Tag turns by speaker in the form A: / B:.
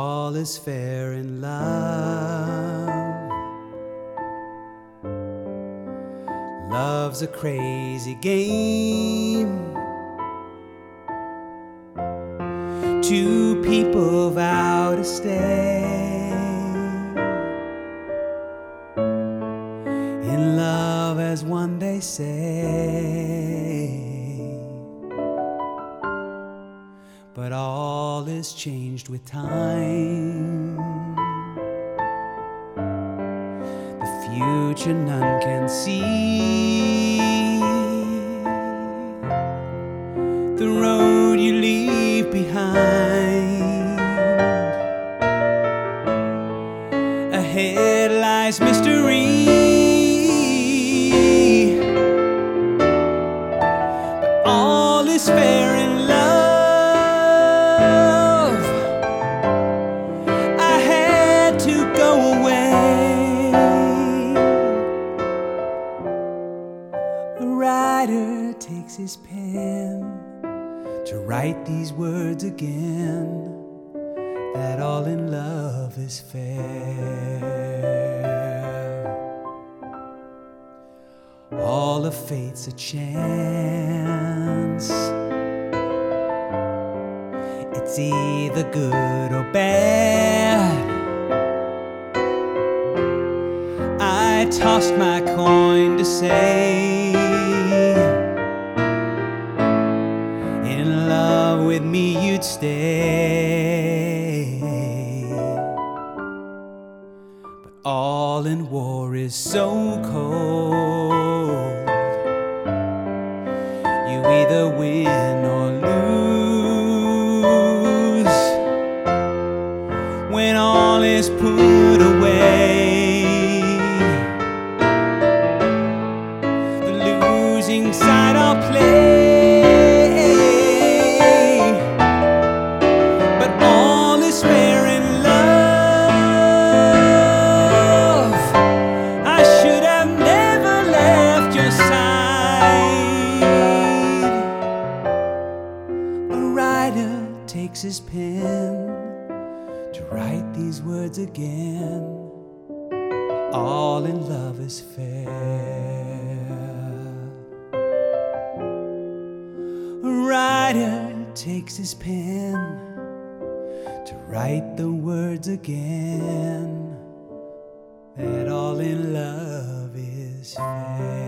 A: all is fair in love. Love's a crazy game. Two people vow to stay in love as one they say, but all is changed with time. The future none can see. The road you leave behind, ahead lies mystery, but all is fair in love. I had to go away. A writer takes his pen to write these words again, that all in love is fair. All of fate's a chance. It's either good or bad. I tossed my coin to say, in love with me you'd stay, but all in war is so cold. You either win or lose when all is put away. The losing side I'll play, takes his pen to write these words again. All in love is fair. A writer takes his pen to write the words again, that all in love is fair.